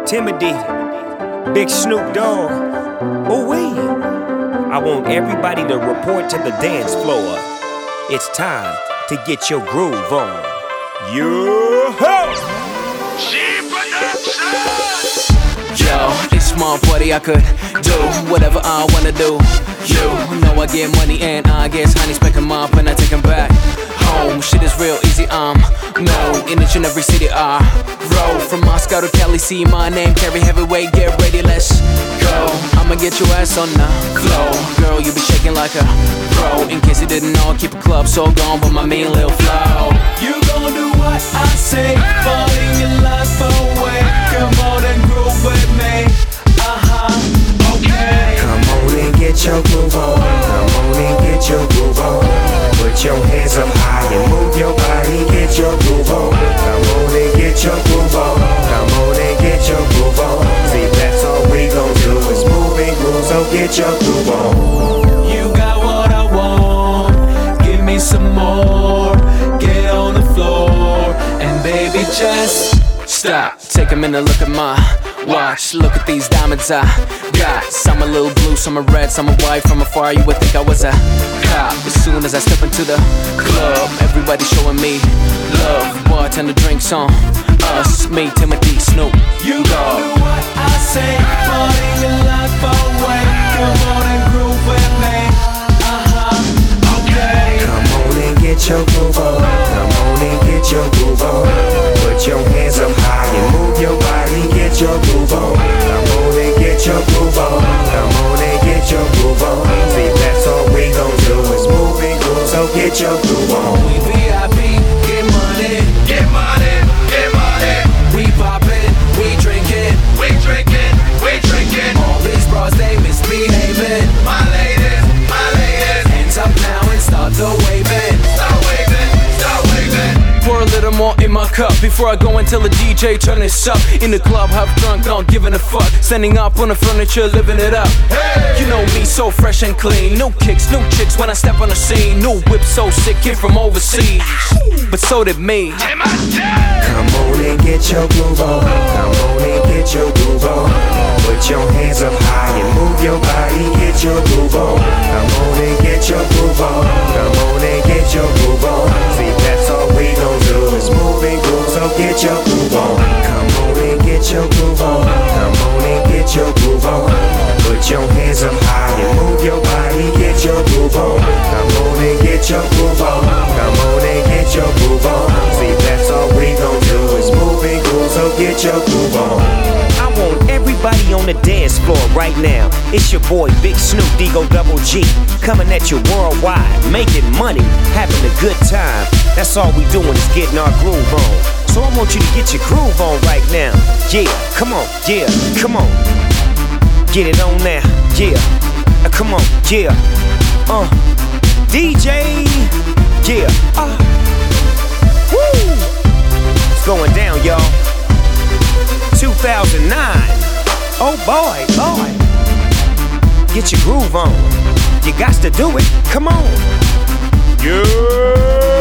Timothy, Big Snoop Dogg. Ooh-wee. I want everybody to report to the dance floor. It's time to get your groove on. Yo-ho! Yo, it's my party, I could do whatever I wanna do. You know I get money and I guess honey's pick 'em up and I take 'em back home. Shit is real easy, known in each and every city I roll. From Moscow to Cali, see my name, carry heavyweight, get ready, let's go. I'ma get your ass on the floor. Girl, you be shaking like a pro. In case you didn't know, I keep a club so gone, but my mean little flow. You gon' do what I say, falling your life away. Come on and groove with me, okay. Come on and get your groove on. Come on and get your groove on. Put your hands up high and move your body, get your groove on. Come on and get your groove on. Come on and get your groove on. See, that's all we gon' do is move and groove, so get your groove on. You got what I want, give me some more. Get on the floor, and baby just stop. Take a minute, look at my watch. Look at these diamonds I got. Some a little blue, some are red, some are white. From afar you would think I was a cop. As soon as I step into the club, everybody showing me love. Bartender drinks on us, me, Timothy, Snoop. You gon' do what I say, party your life away. Come on and groove with me, okay. Come on and get your groove on. Come on and get your groove on. Put your hands up high and move your body, get your groove on. Come on and get your groove on. Come on and get your groove on. See, that's all we gon' do is move and groove, so get your groove on. We VIP, get money, get money, get money. We poppin', we drinkin', we drinkin', we drinkin'. All these bras, they misbehavin'. My ladies, hands up now and start the waving. Start waving, start waving. Pour a little more in my cup before I go and tell the DJ turn this up. In the club, half drunk, not giving a fuck. Standing up on the furniture, living it up. Hey! You know me, so fresh and clean. No kicks, no chicks when I step on the scene. New whip, so sick, kid from overseas. But so did me. Come on and get your groove on. Come on and get your groove on. Put your hands up high and move your body, get your groove on. Come on and get your groove on. Come on and get your groove on. See, that's all we gon' do is move and groove, so get your groove on. Come on and get your groove on. Come on and get your groove on. Put your hands up high and move your body, get your groove on. Come on and get your groove on. Come on and get your groove on. See, that's all we gon' do is move and groove, so get your groove on. I want everybody on the dance floor right now. It's your boy Big Snoop Digo Double G, coming at you worldwide, making money, having a good time. That's all we doing is getting our groove on. So I want you to get your groove on right now. Yeah, come on, yeah, come on. Get it on now, yeah. Come on, yeah. DJ, yeah. Woo! It's going down, y'all. 2009. Oh boy. Get your groove on. You got to do it. Come on. Yeah.